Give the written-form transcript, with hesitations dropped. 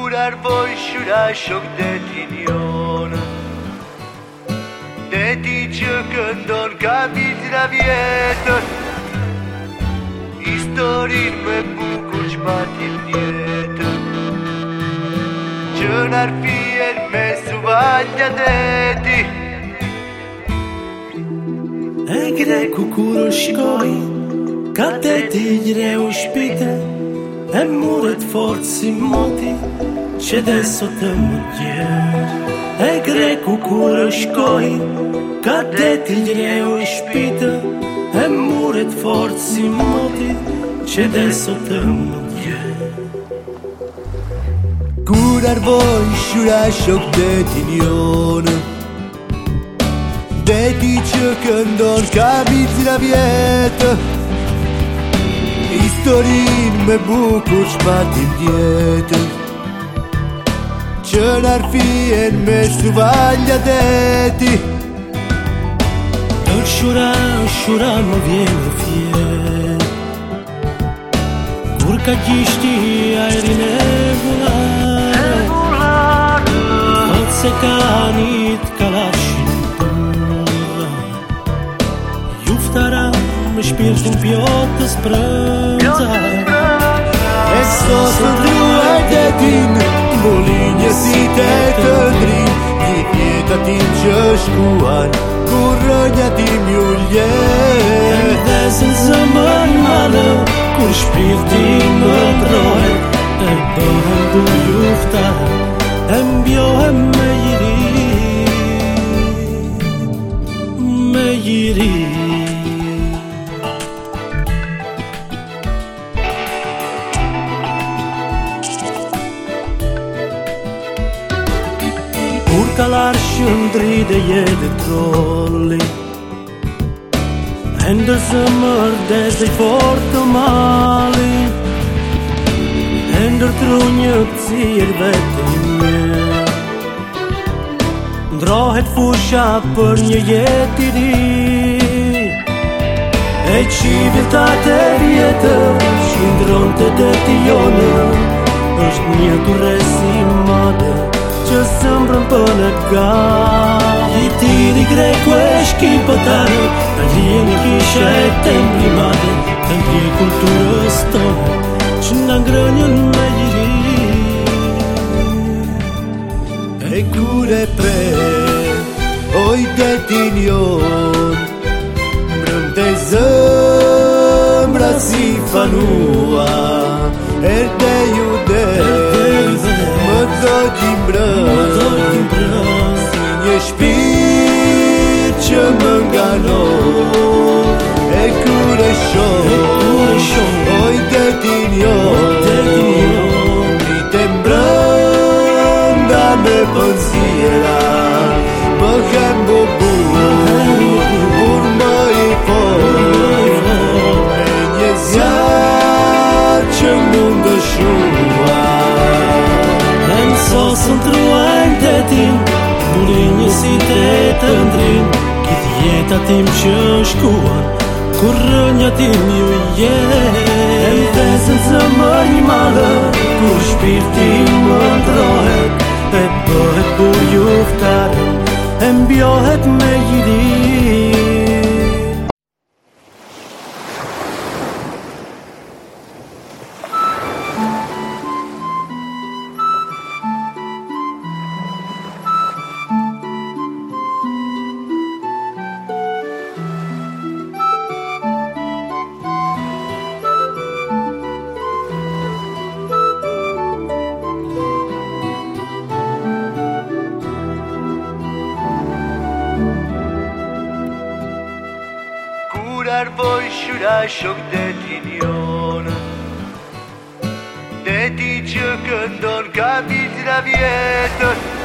Curar voi shura shok de tinion de ti që këndon kapit në vjetër historin me bukur që patim tjetër që nërfien me suvalja deti E greku kur u shkoj ka deti gjre u shpite e muret fort si moti që dhe sot të më gjerë E greku kur u shkoj ka deti gjre u shpite e muret fort si moti që dhe sot të më gjerë Curar voi shura shok de tinion Deti që këndon kapit në vjetë Historin me bukur që patim tjetër Që nërfien me suvalja deti Dër shura, shura më vjen në fjet Kur ka gjishti ajrin e vullar Thot se ka anit kalashin Juftara me shpirtin pjotës prënca E sosë ndruaj detin Mbulinje si të ndrin Gjithë jetë atim që shkuan Kur rënja tim ju ljet Dhe se zëmën malë Kur shpirtin më mbrojt E bëhem du juftara E mbjohem me jiri Me jiri Kur kalar shëndri dhe jetë trolli E ndër zëmër dhe zëj fort të mali E ndër trunjë këcir vetë një Ndrohet fusha për një jetë i ri E civiltate vjetër Shindron të deti jonë është një duresi madhe Që sëmbrën për në ga I tiri greku e shkipëtarë Në lijen kisha e templi madhe Templi kulturës tonë Që nga ngrënjën me jiri E kur e pre Oj detin jon Mbrëm të zëmra si fanua Erde ju des Më dojti mbrëm Si një shpirë që më nganon E kur e shon Oj detin jon Rite mbrënda me pënzira Më hem Kur më i por E një zjarë që mund dëshua E në sosën truajnë të tim Bulinje si të të ndrin Kitë jeta tim që shkuan Kur rënja tim ju jet E në vezën zëmër një malë Kur shpirtin më ndrohet E bëhet bur juftarën E mbjohet me jiri Curar voi shura shok de tinion Deti që këndon kapit në vjetër